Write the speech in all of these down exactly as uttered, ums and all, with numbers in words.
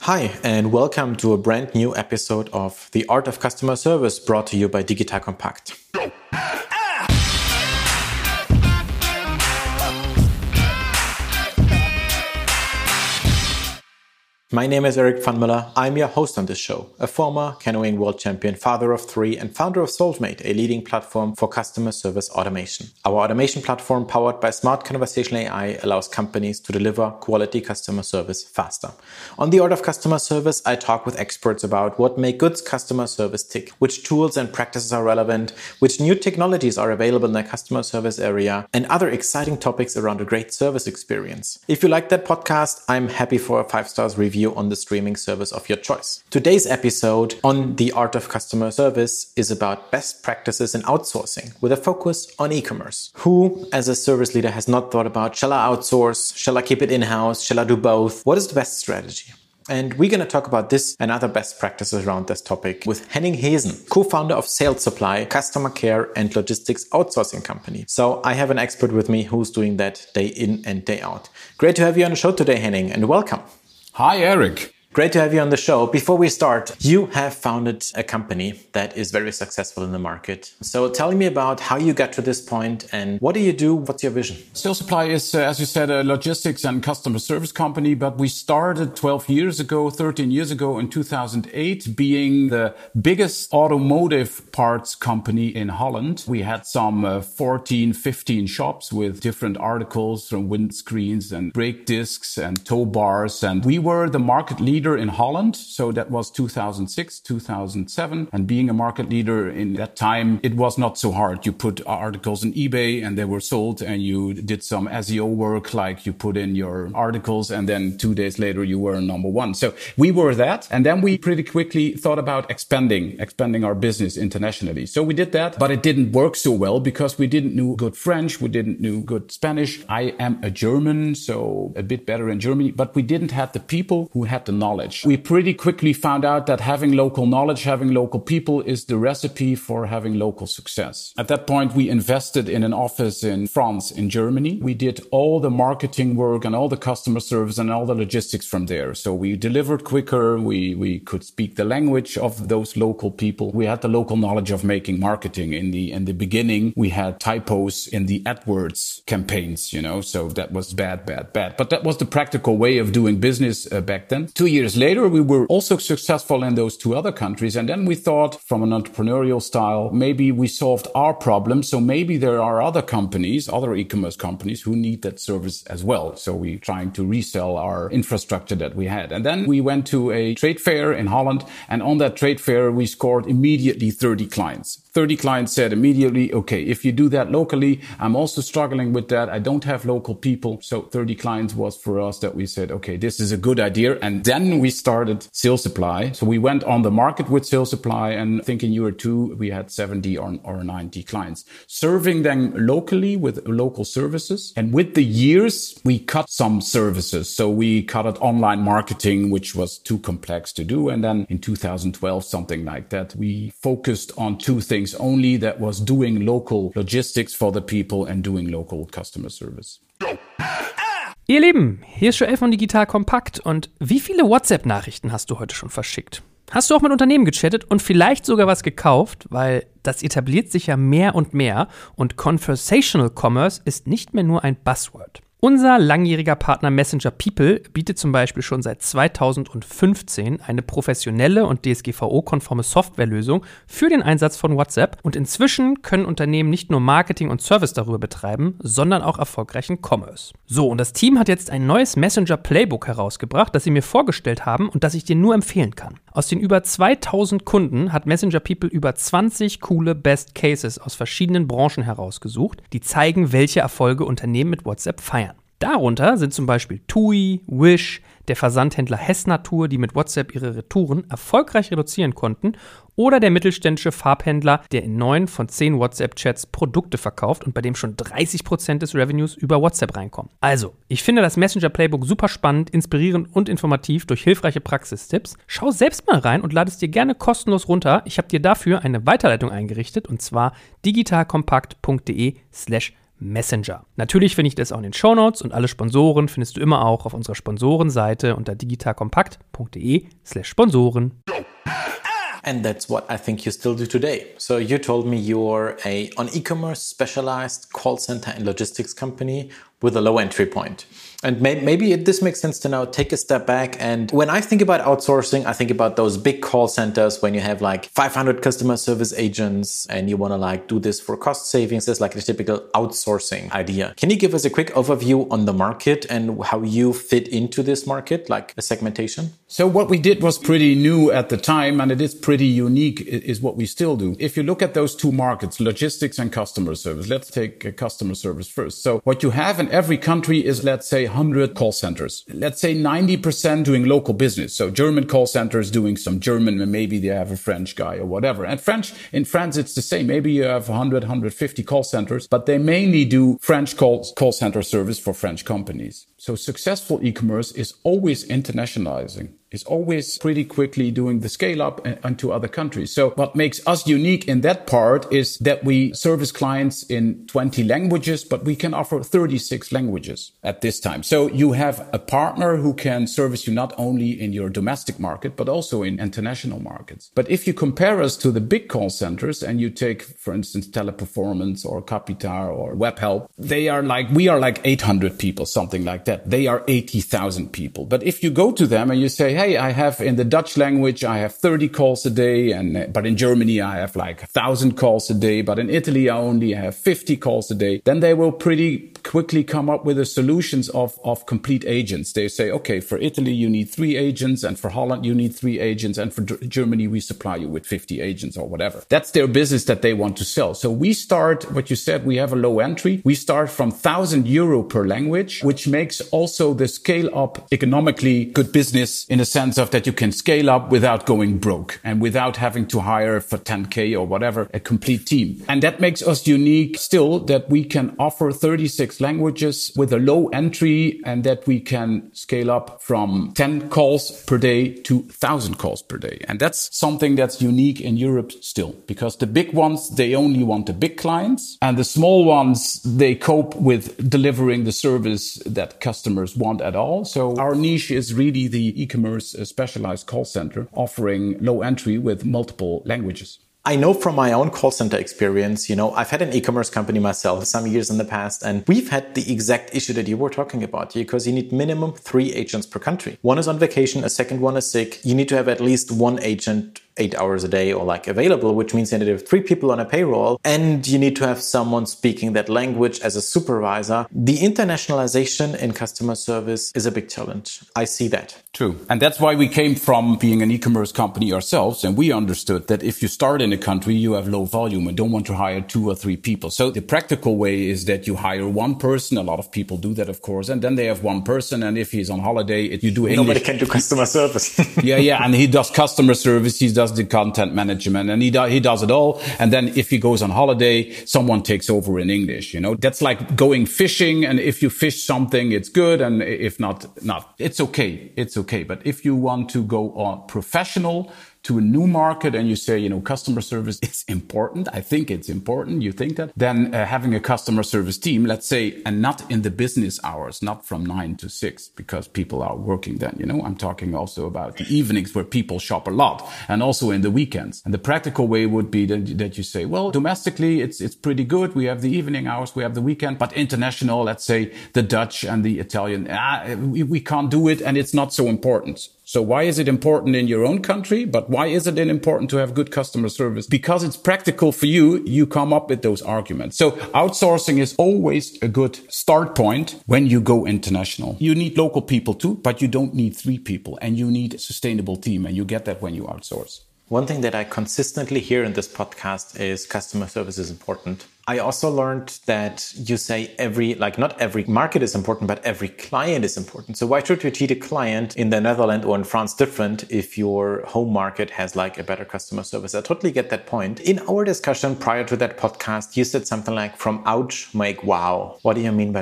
Hi, and welcome to a brand new episode of The Art of Customer Service, brought to you by Digital Compact. My name is Erik van Müller. I'm your host on this show, a former canoeing world champion, father of three, and founder of Solvemate, a leading platform for customer service automation. Our automation platform, powered by smart conversational A I, allows companies to deliver quality customer service faster. On The Art of Customer Service, I talk with experts about what make good customer service tick, which tools and practices are relevant, which new technologies are available in the customer service area, and other exciting topics around a great service experience. If you like that podcast, I'm happy for a five stars review on the streaming service of your choice. Today's episode on The Art of Customer Service is about best practices in outsourcing with a focus on e-commerce. Who, as a service leader, has not thought about, shall I outsource? Shall I keep it in-house? Shall I do both? What is the best strategy? And we're going to talk about this and other best practices around this topic with Henning Hesen, co-founder of Sales Supply, customer care and logistics outsourcing company. So I have an expert with me who's doing that day in and day out. Great to have you on the show today, Henning, and welcome. Hi, Erik. Great to have you on the show. Before we start, you have founded a company that is very successful in the market. So tell me about how you got to this point and what do you do? What's your vision? Sales Supply is, uh, as you said, a logistics and customer service company, but we started twelve years ago, thirteen years ago in two thousand eight, being the biggest automotive parts company in Holland. We had some uh, fourteen, fifteen shops with different articles from windscreens and brake discs and tow bars. And we were the market leader in Holland. So that was two thousand six, two thousand seven. And being a market leader in that time, it was not so hard. You put articles on eBay and they were sold, and you did some S E O work, like you put in your articles and then two days later you were number one. So we were that. And then we pretty quickly thought about expanding, expanding our business internationally. So we did that, but it didn't work so well because we didn't know good French. We didn't know good Spanish. I am a German, so a bit better in Germany, but we didn't have the people who had the knowledge. We pretty quickly found out that having local knowledge, having local people is the recipe for having local success. At that point, we invested in an office in France, in Germany. We did all the marketing work and all the customer service and all the logistics from there. So we delivered quicker. We, we could speak the language of those local people. We had the local knowledge of making marketing. In the, in the beginning, we had typos in the AdWords campaigns, you know, so that was bad, bad, bad. But that was the practical way of doing business uh, back then. Two years later, we were also successful in those two other countries. And then we thought, from an entrepreneurial style, maybe we solved our problem. So maybe there are other companies, other e-commerce companies who need that service as well. So we're trying to resell our infrastructure that we had. And then we went to a trade fair in Holland. And on that trade fair, we scored immediately thirty clients. thirty clients said immediately, okay, if you do that locally, I'm also struggling with that. I don't have local people. So thirty clients was for us that we said, okay, this is a good idea. And then we started Sales Supply. So we went on the market with Sales Supply, and I think in year two, we had seventy or, or ninety clients, serving them locally with local services. And with the years, we cut some services. So we cut out online marketing, which was too complex to do. And then in two thousand twelve, something like that, we focused on two things only. That was doing local logistics for the people and doing local customer service. Ihr Lieben, hier ist Joel von Digital Compact, und wie viele WhatsApp-Nachrichten hast du heute schon verschickt? Hast du auch mit Unternehmen gechattet und vielleicht sogar was gekauft? Weil das etabliert sich ja mehr und mehr und Conversational Commerce ist nicht mehr nur ein Buzzword. Unser langjähriger Partner Messenger People bietet zum Beispiel schon seit zweitausendfünfzehn eine professionelle und D S G V O-konforme Softwarelösung für den Einsatz von WhatsApp, und inzwischen können Unternehmen nicht nur Marketing und Service darüber betreiben, sondern auch erfolgreichen Commerce. So, und das Team hat jetzt ein neues Messenger Playbook herausgebracht, das sie mir vorgestellt haben und das ich dir nur empfehlen kann. Aus den über zweitausend Kunden hat Messenger People über zwanzig coole Best Cases aus verschiedenen Branchen herausgesucht, die zeigen, welche Erfolge Unternehmen mit WhatsApp feiern. Darunter sind zum Beispiel TUI, Wish, der Versandhändler Hessnatur, die mit WhatsApp ihre Retouren erfolgreich reduzieren konnten, oder der mittelständische Farbhändler, der in neun von zehn WhatsApp-Chats Produkte verkauft und bei dem schon dreißig Prozent des Revenues über WhatsApp reinkommen. Also, ich finde das Messenger-Playbook super spannend, inspirierend und informativ durch hilfreiche Praxistipps. Schau selbst mal rein und lade es dir gerne kostenlos runter. Ich habe dir dafür eine Weiterleitung eingerichtet, und zwar digitalkompakt.de slash Messenger. Natürlich finde ich das auch in den Shownotes und alle Sponsoren findest du immer auch auf unserer Sponsorenseite unter digitalkompakt.de slash Sponsoren. And that's what I think you still do today. So you told me you're a on e-commerce specialized call center and logistics company with a low entry point. And may- maybe it, this makes sense to now take a step back. And when I think about outsourcing, I think about those big call centers when you have like five hundred customer service agents and you want to like do this for cost savings. It's like a typical outsourcing idea. Can you give us a quick overview on the market and how you fit into this market, like a segmentation? So what we did was pretty new at the time, and it is pretty unique, is what we still do. If you look at those two markets, logistics and customer service, let's take uh, customer service first. So what you have in every country is, let's say, one hundred call centers. Let's say ninety percent doing local business. So German call centers doing some German, and maybe they have a French guy or whatever. And French, in France, it's the same. Maybe you have one hundred, one hundred fifty call centers, but they mainly do French call, call center service for French companies. So successful e-commerce is always internationalizing. Is always pretty quickly doing the scale up into other countries. So what makes us unique in that part is that we service clients in twenty languages, but we can offer thirty-six languages at this time. So you have a partner who can service you not only in your domestic market, but also in international markets. But if you compare us to the big call centers and you take, for instance, Teleperformance or Capita or Webhelp, they are like, we are like eight hundred people, something like that. They are eighty thousand people. But if you go to them and you say, hey, I have in the Dutch language, I have thirty calls a day. And, but in Germany, I have like a thousand calls a day. But in Italy, I only have fifty calls a day. Then they will pretty quickly come up with the solutions of, of complete agents. They say, okay, for Italy, you need three agents. And for Holland, you need three agents. And for D- Germany, we supply you with fifty agents or whatever. That's their business that they want to sell. So we start, what you said, we have a low entry. We start from one thousand euro per language, which makes also the scale up economically good business in a sense of that you can scale up without going broke and without having to hire for ten K or whatever, a complete team. And that makes us unique still, that we can offer thirty-six languages with a low entry and that we can scale up from ten calls per day to one thousand calls per day. And that's something that's unique in Europe still, because the big ones, they only want the big clients, and the small ones, they cope with delivering the service that customers want at all. So our niche is really the e-commerce specialized call center offering low entry with multiple languages. I know from my own call center experience, you know, I've had an e-commerce company myself some years in the past, and we've had the exact issue that you were talking about, because you need minimum three agents per country. One is on vacation, a second one is sick. You need to have at least one agent eight hours a day or like available, which means you need to have three people on a payroll, and you need to have someone speaking that language as a supervisor. The internationalization in customer service is a big challenge. I see that. True. And that's why we came from being an e-commerce company ourselves. And we understood that if you start in a country, you have low volume and don't want to hire two or three people. So the practical way is that you hire one person. A lot of people do that, of course. And then they have one person. And if he's on holiday, it, you do English. Nobody can do customer service. yeah, yeah. And he does customer service. He does the content management, and he does, he does it all. And then if he goes on holiday, someone takes over in English. You know, that's like going fishing. And if you fish something, it's good. And if not, not, it's okay. It's okay. But if you want to go on professional to a new market and you say, you know, customer service is important. I think it's important. You think that? Then uh, having a customer service team, let's say, and not in the business hours, not from nine to six, because people are working then, you know, I'm talking also about the evenings where people shop a lot, and also in the weekends. And the practical way would be that, that you say, well, domestically, it's, it's pretty good. We have the evening hours, we have the weekend, but international, let's say the Dutch and the Italian, ah, we, we can't do it. And it's not so important. So why is it important in your own country? But why is it important to have good customer service? Because it's practical for you. You come up with those arguments. So outsourcing is always a good start point when you go international. You need local people too, but you don't need three people, and you need a sustainable team. And you get that when you outsource. One thing that I consistently hear in this podcast is customer service is important. I also learned that you say every, like not every market is important, but every client is important. So why should you treat a client in the Netherlands or in France different if your home market has like a better customer service? I totally get that point. In our discussion prior to that podcast, you said something like from ouch, make wow. What do you mean by that?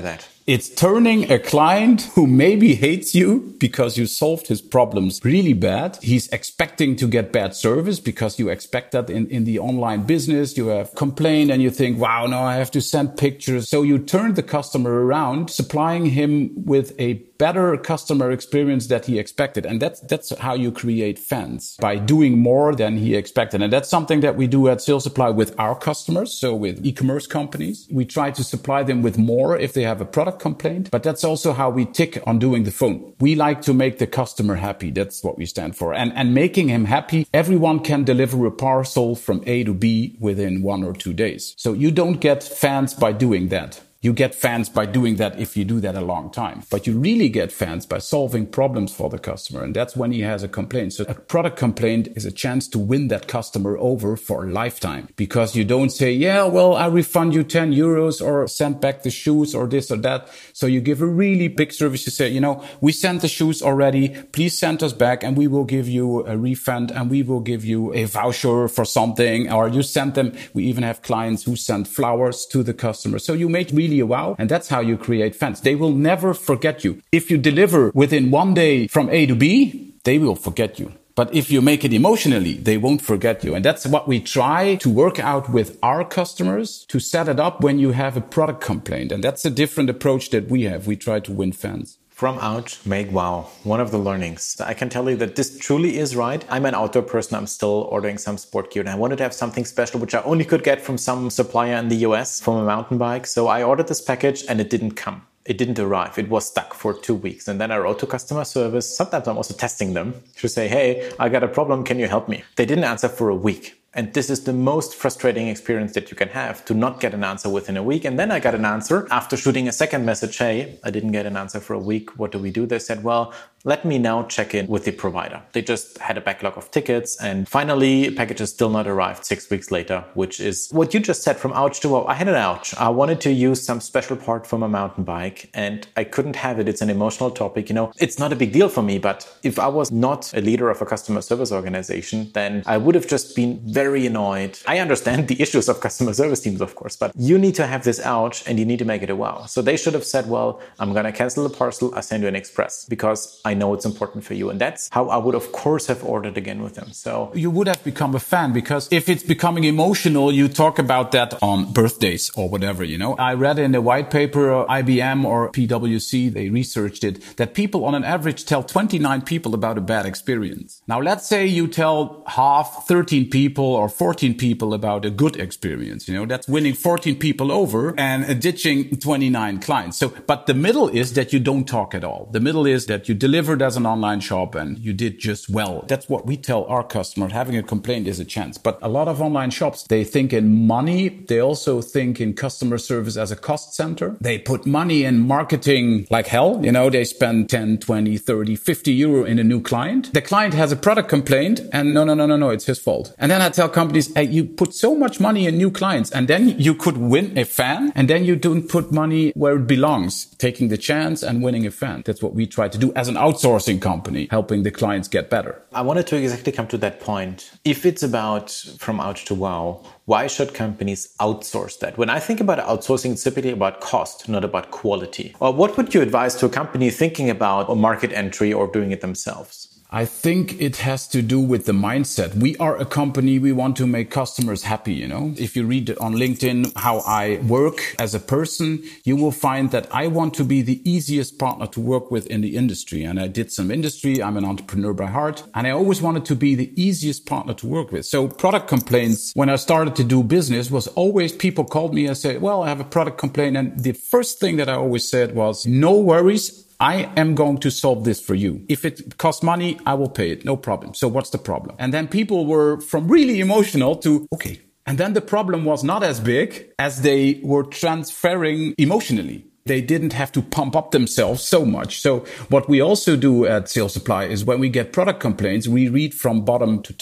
It's turning a client who maybe hates you because you solved his problems really bad. He's expecting to get bad service because you expect that in, in the online business. You have complained and you think, wow, no, I have to send pictures. So you turn the customer around, supplying him with a better customer experience that he expected. And that's, that's how you create fans, by doing more than he expected. And that's something that we do at Sales Supply with our customers. So with e-commerce companies, we try to supply them with more if they have a product complaint, but that's also how we tick on doing the phone. We like to make the customer happy. That's what we stand for. And, and making him happy, everyone can deliver a parcel from A to B within one or two days. So you don't get fans by doing that. You get fans by doing that if you do that a long time. But you really get fans by solving problems for the customer. And that's when he has a complaint. So a product complaint is a chance to win that customer over for a lifetime. Because you don't say, yeah, well, I refund you ten euros or send back the shoes or this or that. So you give a really big service. You say, you know, we sent the shoes already. Please send us back and we will give you a refund and we will give you a voucher for something. Or you send them. We even have clients who send flowers to the customer. So you make really a wow. And that's how you create fans. They will never forget you. If you deliver within one day from A to B, they will forget you. But if you make it emotionally, they won't forget you. And that's what we try to work out with our customers, to set it up when you have a product complaint. And that's a different approach that we have. We try to win fans. From ouch, make wow. One of the learnings. I can tell you that this truly is right. I'm an outdoor person. I'm still ordering some sport gear and I wanted to have something special, which I only could get from some supplier in the U S from a mountain bike. So I ordered this package and it didn't come. It didn't arrive. It was stuck for two weeks. And then I wrote to customer service. Sometimes I'm also testing them to say, hey, I got a problem. Can you help me? They didn't answer for a week. And this is the most frustrating experience that you can have, to not get an answer within a week. And then I got an answer after shooting a second message. Hey, I didn't get an answer for a week. What do we do? They said, well, let me now check in with the provider. They just had a backlog of tickets. And finally, packages still not arrived six weeks later, which is what you just said, from ouch to wow. I had an ouch. I wanted to use some special part from a mountain bike and I couldn't have it. It's an emotional topic. You know, it's not a big deal for me, but if I was not a leader of a customer service organization, then I would have just been very very annoyed. I understand the issues of customer service teams, of course, but you need to have this ouch and you need to make it a wow. So they should have said, well, I'm going to cancel the parcel. I send you an express because I know it's important for you. And that's how I would, of course, have ordered again with them. So you would have become a fan, because if it's becoming emotional, you talk about that on birthdays or whatever, you know. I read in the white paper, I B M or P W C, they researched it, that people on an average tell twenty-nine people about a bad experience. Now, let's say you tell half, thirteen people or fourteen people about a good experience, you know, that's winning fourteen people over and ditching twenty-nine clients. So, but the middle is that you don't talk at all. The middle is that you delivered as an online shop and you did just well. That's what we tell our customers. Having a complaint is a chance. But a lot of online shops, they think in money. They also think in customer service as a cost center. They put money in marketing like hell. You know, they spend ten, twenty, thirty, fifty euro in a new client. The client has a product complaint and no, no, no, no, no, it's his fault. And then I tell companies, hey, you put so much money in new clients and then you could win a fan, and then you don't put money where it belongs, taking the chance and winning a fan. That's what we try to do as an outsourcing company, helping the clients get better. I wanted to exactly come to that point. If it's about from ouch to wow, why should companies outsource that? When I think about outsourcing, it's typically about cost, not about quality. Or what would you advise to a company thinking about a market entry or doing it themselves? I think it has to do with the mindset. We are a company, we want to make customers happy, you know. If you read on LinkedIn how I work as a person, you will find that I want to be the easiest partner to work with in the industry. And I did some industry, I'm an entrepreneur by heart, and I always wanted to be the easiest partner to work with. So product complaints, when I started to do business, was always people called me and said, well, I have a product complaint. And the first thing that I always said was, no worries, I am going to solve this for you. If it costs money, I will pay it. No problem. So what's the problem? And then people were from really emotional to, okay. And then the problem was not as big as they were transferring emotionally. They didn't have to pump up themselves so much. So what we also do at Sales Supply is when we get product complaints, we read from bottom to top.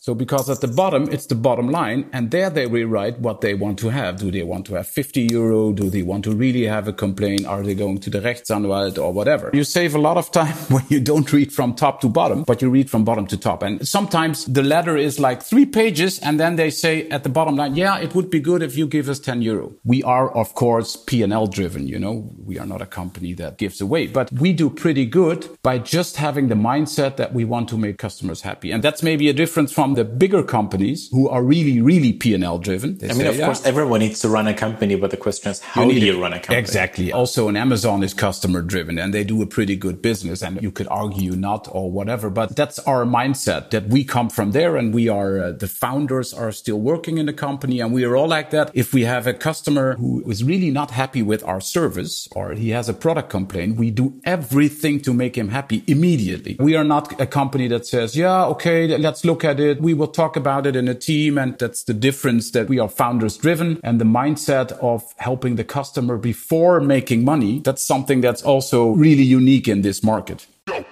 So because at the bottom, it's the bottom line, and there they rewrite what they want to have. Do they want to have fifty euro? Do they want to really have a complaint? Are they going to the Rechtsanwalt or whatever? You save a lot of time when you don't read from top to bottom, but you read from bottom to top. And sometimes the letter is like three pages, and then they say at the bottom line, yeah, it would be good if you give us ten euro. We are, of course, P and L driven, you know. We are not a company that gives away, but we do pretty good by just having the mindset that we want to make customers happy. And that's maybe a difference from the bigger companies who are really, really P and L driven. They I mean, say, of yeah, course, everyone needs to run a company, but the question is, how you do need you it. run a company? Exactly. Also, an Amazon is customer driven and they do a pretty good business, and you could argue not or whatever, but that's our mindset, that we come from there, and we are, uh, the founders are still working in the company, and we are all like that. If we have a customer who is really not happy with our service, or he has a product complaint, we do everything to make him happy immediately. We are not a company that says, yeah, okay, let's look at it. We will talk about it in a team. And that's the difference, that we are founders driven, and the mindset of helping the customer before making money. That's something that's also really unique in this market.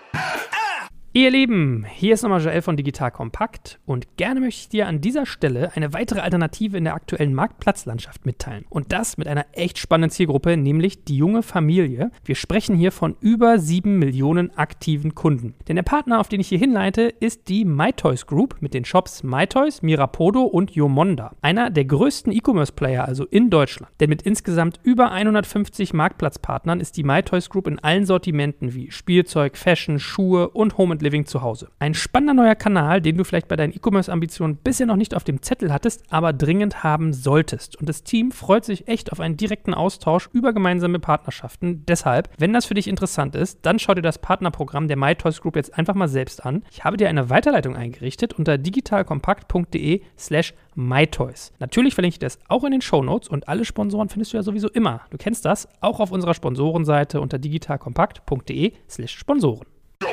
Ihr Lieben, hier ist nochmal Joel von Digital Kompakt und gerne möchte ich dir an dieser Stelle eine weitere Alternative in der aktuellen Marktplatzlandschaft mitteilen. Und das mit einer echt spannenden Zielgruppe, nämlich die junge Familie. Wir sprechen hier von über sieben Millionen aktiven Kunden. Denn der Partner, auf den ich hier hinleite, ist die MyToys Group mit den Shops MyToys, Mirapodo und Yomonda. Einer der größten E-Commerce-Player also in Deutschland. Denn mit insgesamt über hundertfünfzig Marktplatzpartnern ist die MyToys Group in allen Sortimenten wie Spielzeug, Fashion, Schuhe und Home and Living zu Hause. Ein spannender neuer Kanal, den du vielleicht bei deinen E-Commerce-Ambitionen bisher noch nicht auf dem Zettel hattest, aber dringend haben solltest. Und das Team freut sich echt auf einen direkten Austausch über gemeinsame Partnerschaften. Deshalb, wenn das für dich interessant ist, dann schau dir das Partnerprogramm der MyToys Group jetzt einfach mal selbst an. Ich habe dir eine Weiterleitung eingerichtet unter digitalkompakt.de slash MyToys. Natürlich verlinke ich das auch in den Shownotes, und alle Sponsoren findest du ja sowieso immer. Du kennst das, auch auf unserer Sponsorenseite unter digitalkompakt.de slash Sponsoren.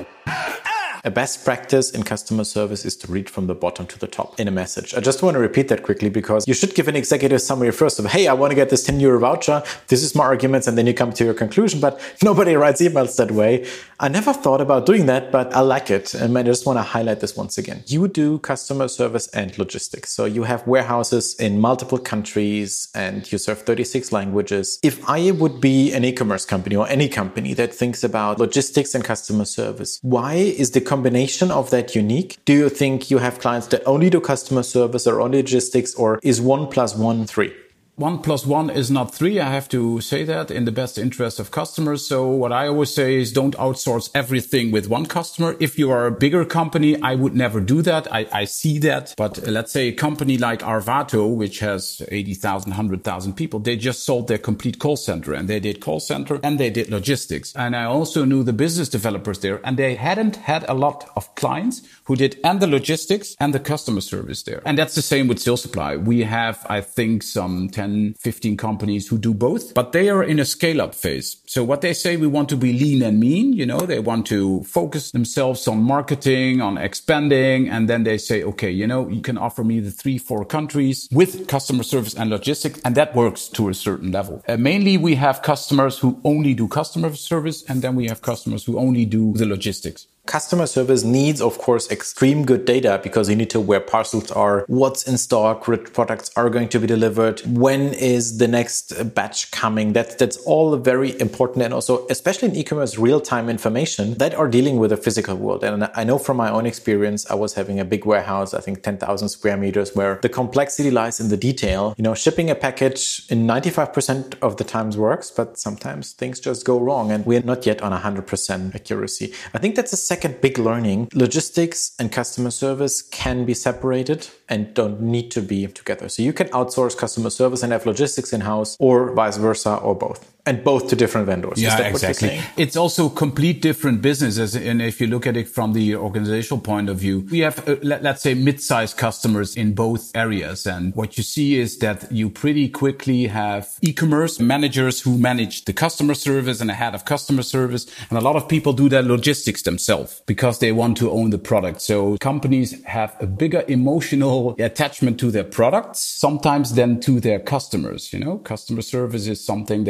A best practice in customer service is to read from the bottom to the top in a message. I just want to repeat that quickly, because you should give an executive summary first of, hey, I want to get this ten euro voucher. This is my arguments. And then you come to your conclusion. But nobody writes emails that way. I never thought about doing that, but I like it. And I just want to highlight this once again. You do customer service and logistics. So you have warehouses in multiple countries and you serve thirty-six languages. If I would be an e-commerce company or any company that thinks about logistics and customer service, why is the combination of that unique? Do you think you have clients that only do customer service or only logistics, or is one plus one three? One plus one is not three. I have to say that in the best interest of customers. So what I always say is, don't outsource everything with one customer. If you are a bigger company, I would never do that. I, I see that. But let's say a company like Arvato, which has eighty thousand, one hundred thousand people, they just sold their complete call center, and they did call center and they did logistics. And I also knew the business developers there, and they hadn't had a lot of clients who did and the logistics and the customer service there. And that's the same with Sales Supply. We have, I think, some ten, fifteen companies who do both, but they are in a scale-up phase. So what they say, we want to be lean and mean, you know, they want to focus themselves on marketing, on expanding. And then they say, okay, you know, you can offer me the three, four countries with customer service and logistics. And that works to a certain level. Uh, mainly we have customers who only do customer service. And then we have customers who only do the logistics. Customer service needs, of course, extreme good data, because you need to know where parcels are, what's in stock, which products are going to be delivered, when is the next batch coming. That's, that's all very important. And also, especially in e-commerce, real-time information that are dealing with the physical world. And I know from my own experience, I was having a big warehouse, I think ten thousand square meters, where the complexity lies in the detail. You know, shipping a package in ninety-five percent of the times works, but sometimes things just go wrong, and we're not yet on one hundred percent accuracy. I think that's a second Second big learning, logistics and customer service can be separated and don't need to be together. So you can outsource customer service and have logistics in-house, or vice versa, or both. And both to different vendors. Yeah, Is that exactly. What you're saying? It's also complete different businesses. And if you look at it from the organizational point of view, we have, uh, let, let's say, mid-sized customers in both areas. And what you see is that you pretty quickly have e-commerce managers who manage the customer service and a head of customer service. And a lot of people do their logistics themselves because they want to own the product. So companies have a bigger emotional attachment to their products, sometimes than to their customers. You know, customer service is something that they outsource.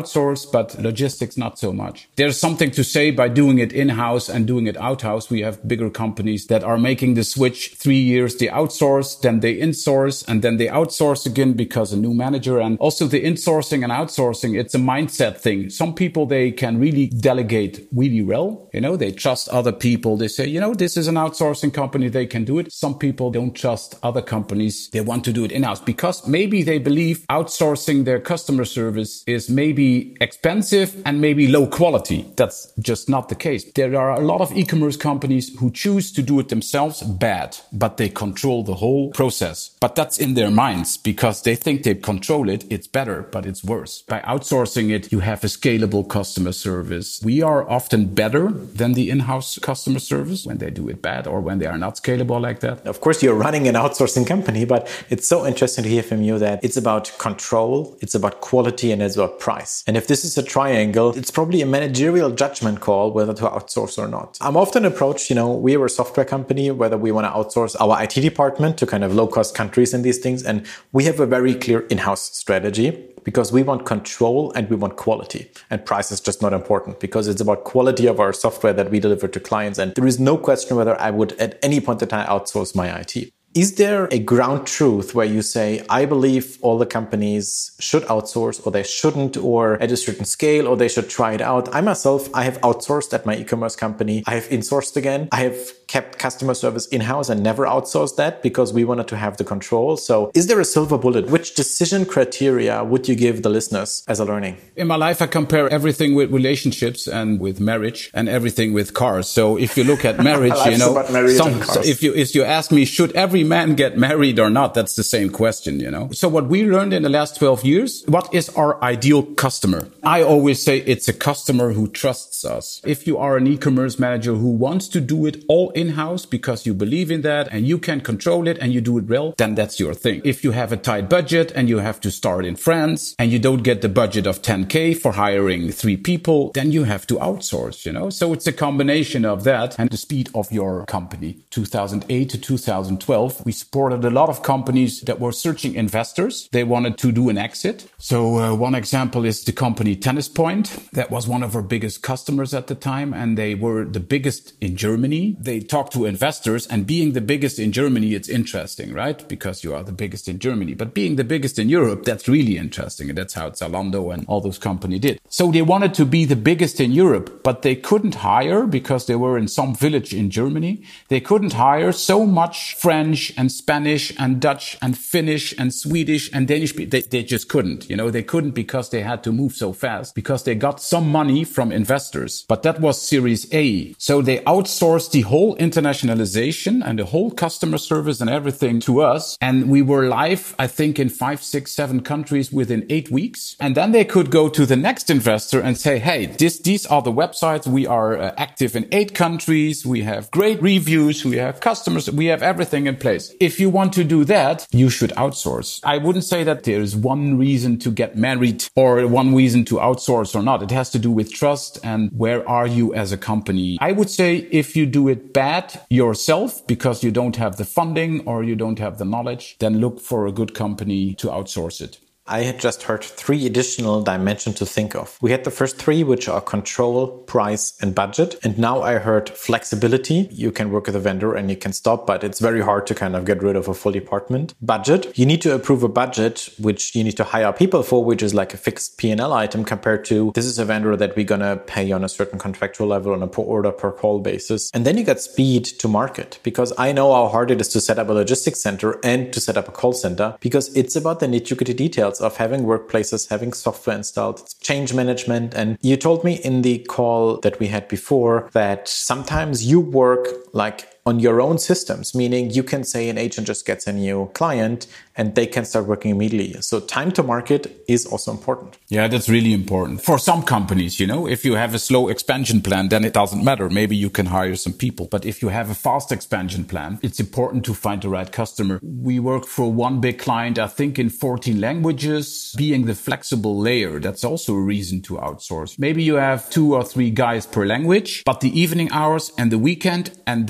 outsource, but logistics not so much. There's something to say by doing it in-house and doing it out-house. We have bigger companies that are making the switch three years. They outsource, then they insource, and then they outsource again because a new manager. And also the insourcing and outsourcing, it's a mindset thing. Some people, they can really delegate really well. You know, they trust other people. They say, you know, this is an outsourcing company. They can do it. Some people don't trust other companies. They want to do it in-house because maybe they believe outsourcing their customer service is maybe expensive and maybe low quality. That's just not the case. There are a lot of e-commerce companies who choose to do it themselves bad, but they control the whole process. But that's in their minds because they think they control it. It's better, but it's worse. By outsourcing it, you have a scalable customer service. We are often better than the in-house customer service when they do it bad or when they are not scalable like that. Of course, you're running an outsourcing company, but it's so interesting to hear from you that it's about control, it's about quality, and it's about price. And if this is a triangle, it's probably a managerial judgment call whether to outsource or not. I'm often approached, you know, we are a software company, whether we want to outsource our I T department to kind of low-cost countries and these things. And we have a very clear in-house strategy because we want control and we want quality. And price is just not important because it's about quality of our software that we deliver to clients. And there is no question whether I would at any point in time outsource my I T. Is there a ground truth where you say, I believe all the companies should outsource or they shouldn't, or at a certain scale, or they should try it out? I myself, I have outsourced at my e-commerce company. I have insourced again. I have kept customer service in-house and never outsourced that because we wanted to have the control. So is there a silver bullet? Which decision criteria would you give the listeners as a learning? In my life, I compare everything with relationships and with marriage and everything with cars. So if you look at marriage, you know, some, so if you, if you ask me, should every man get married or not? That's the same question, you know. So what we learned in the last twelve years, what is our ideal customer? I always say it's a customer who trusts us. If you are an e-commerce manager who wants to do it all in-house because you believe in that and you can control it and you do it well, then that's your thing. If you have a tight budget and you have to start in France and you don't get the budget of ten K for hiring three people, then you have to outsource, you know. So it's a combination of that and the speed of your company. two thousand eight to two thousand twelve, we supported a lot of companies that were searching investors. They wanted to do an exit. So uh, one example is the company Tennis Point. That was one of our biggest customers at the time, and they were the biggest in Germany. They talked to investors, and being the biggest in Germany, it's interesting, right? Because you are the biggest in Germany. But being the biggest in Europe, that's really interesting. And that's how Zalando and all those companies did. So they wanted to be the biggest in Europe, but they couldn't hire because they were in some village in Germany. They couldn't hire so much French and Spanish and Dutch and Finnish and Swedish and Danish. They, they just couldn't, you know, they couldn't because they had to move so fast because they got some money from investors. But that was Series A. So they outsourced the whole internationalization and the whole customer service and everything to us. And we were live, I think, in five, six, seven countries within eight weeks. And then they could go to the next investor and say, hey, this, these are the websites. We are uh, active in eight countries. We have great reviews. We have customers. We have everything in place. If you want to do that, you should outsource. I wouldn't say that there is one reason to get married or one reason to outsource or not. It has to do with trust and where are you as a company. I would say if you do it bad yourself because you don't have the funding or you don't have the knowledge, then look for a good company to outsource it. I had just heard three additional dimensions to think of. We had the first three, which are control, price, and budget. And now I heard flexibility. You can work with a vendor and you can stop, but it's very hard to kind of get rid of a full department. Budget. You need to approve a budget, which you need to hire people for, which is like a fixed P and L item compared to this is a vendor that we're going to pay on a certain contractual level on a per order, per call basis. And then you got speed to market because I know how hard it is to set up a logistics center and to set up a call center because it's about the nitty-gritty details of having workplaces, having software installed, change management. And you told me in the call that we had before that sometimes you work like on your own systems, meaning you can say an agent just gets a new client and they can start working immediately. So time to market is also important. Yeah, that's really important. For some companies, you know, if you have a slow expansion plan, then it doesn't matter. Maybe you can hire some people. But if you have a fast expansion plan, it's important to find the right customer. We work for one big client, I think in fourteen languages, being the flexible layer. That's also a reason to outsource. Maybe you have two or three guys per language, but the evening hours and the weekend, and they are people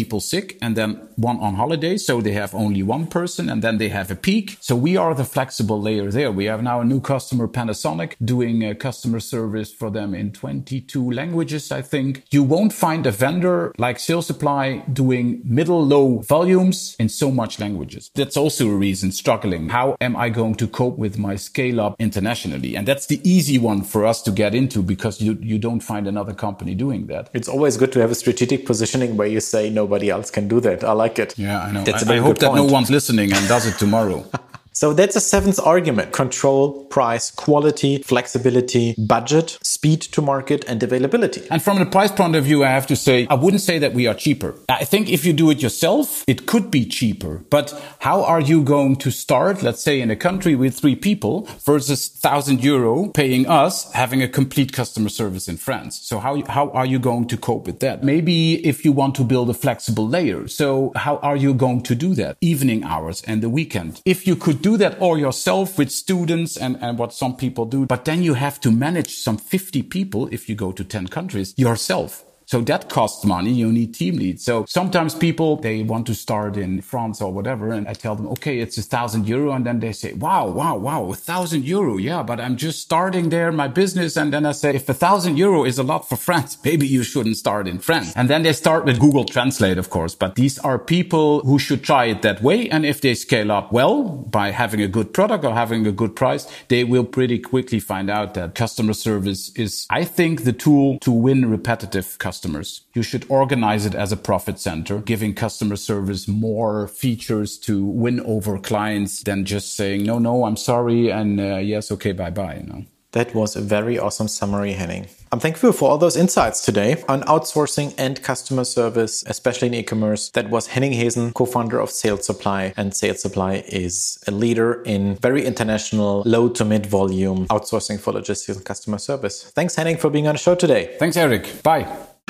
people sick and then one on holiday. So they have only one person and then they have a peak. So we are the flexible layer there. We have now a new customer, Panasonic, doing a customer service for them in twenty-two languages, I think. You won't find a vendor like Sales Supply doing middle low volumes in so much languages. That's also a reason struggling. How am I going to cope with my scale up internationally? And that's the easy one for us to get into because you, you don't find another company doing that. It's always good to have a strategic positioning where you say nobody else can do that. I like it. Yeah, I know. That's I, I hope that no one's listening and does it tomorrow. So that's a seventh argument: control, price, quality, flexibility, budget, speed to market, and availability. And from the price point of view, I have to say, I wouldn't say that we are cheaper. I think if you do it yourself, it could be cheaper. But how are you going to start, let's say, in a country with three people versus one thousand euro paying us having a complete customer service in France? So how, how are you going to cope with that? Maybe if you want to build a flexible layer. So how are you going to do that? Evening hours and the weekend. If you could do that all yourself with students and, and what some people do, but then you have to manage some fifty people if you go to ten countries yourself. So that costs money. You need team leads. So sometimes people, they want to start in France or whatever. And I tell them, okay, it's a thousand euro. And then they say, wow, wow, wow, a thousand euro. Yeah, but I'm just starting there, my business. And then I say, if a thousand euro is a lot for France, maybe you shouldn't start in France. And then they start with Google Translate, of course. But these are people who should try it that way. And if they scale up well by having a good product or having a good price, they will pretty quickly find out that customer service is, I think, the tool to win repetitive customers. Customers. You should organize it as a profit center, giving customer service more features to win over clients than just saying, no, no, I'm sorry. And uh, yes, okay, bye bye. You know. That was a very awesome summary, Henning. I'm thankful for all those insights today on outsourcing and customer service, especially in e-commerce. That was Henning Hesen, co-founder of Sales Supply. And Sales Supply is a leader in very international, low to mid volume outsourcing for logistics and customer service. Thanks, Henning, for being on the show today. Thanks, Eric. Bye.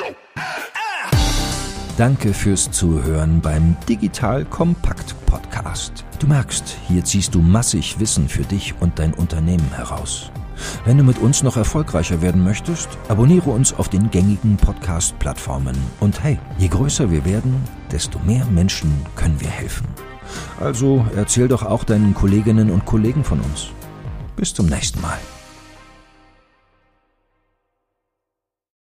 Danke fürs Zuhören beim Digital Kompakt Podcast. Du merkst, hier ziehst du massig Wissen für dich und dein Unternehmen heraus. Wenn du mit uns noch erfolgreicher werden möchtest, abonniere uns auf den gängigen Podcast-Plattformen. Und hey, je größer wir werden, desto mehr Menschen können wir helfen. Also erzähl doch auch deinen Kolleginnen und Kollegen von uns. Bis zum nächsten Mal.